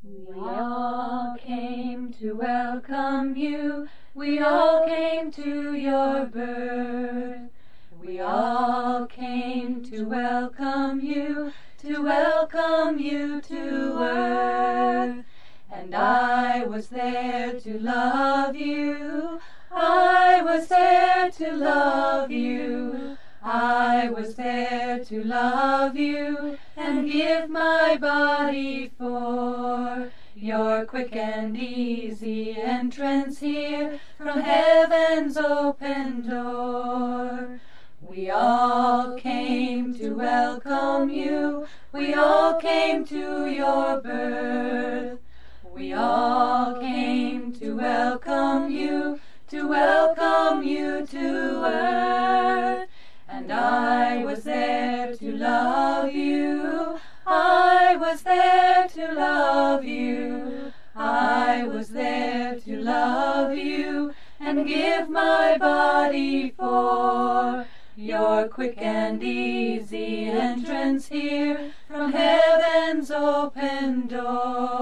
We all came to welcome you, we all came to your birth. We all came to welcome you, to earth. And I was there to love you, I was there to love you, I was there to love you, and give my body for your quick and easy entrance here from heaven's open door. We all came to welcome you, we all came to your birth. We all came to welcome you, to earth. And I was there to love you, I was there to love you, I was there to love you, and give my body for your quick and easy entrance here from heaven's open door.